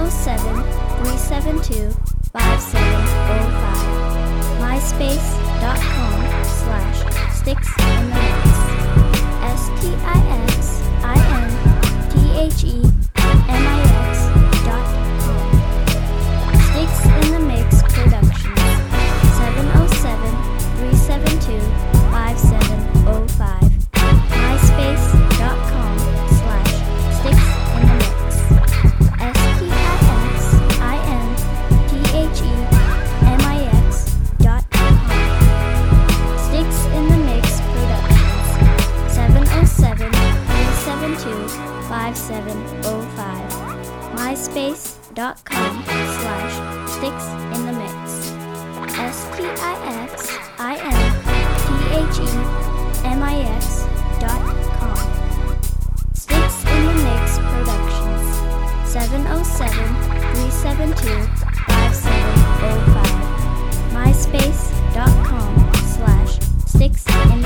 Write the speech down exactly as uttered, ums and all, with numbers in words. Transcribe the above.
oh seven, three seven two, five seven oh five. MySpace.com slash Sticks in the Mix. S T I X I N T H E M I X dot com. Sticks in the Mix Productions. seven oh seven, three seven two, five seven oh five. MySpace.com slash Sticks in the Mix. S T I X I N T H E M I X dot com. Sticks in the Mix Productions. seven oh seven, three seven two, five seven oh five. MySpace.com slash Sticks in the Mix. S T I X I N T H E M I X dot com. Sticks in the Mix Productions. seven oh seven, three seven two, five seven oh five. MySpace.com slash Sticks in the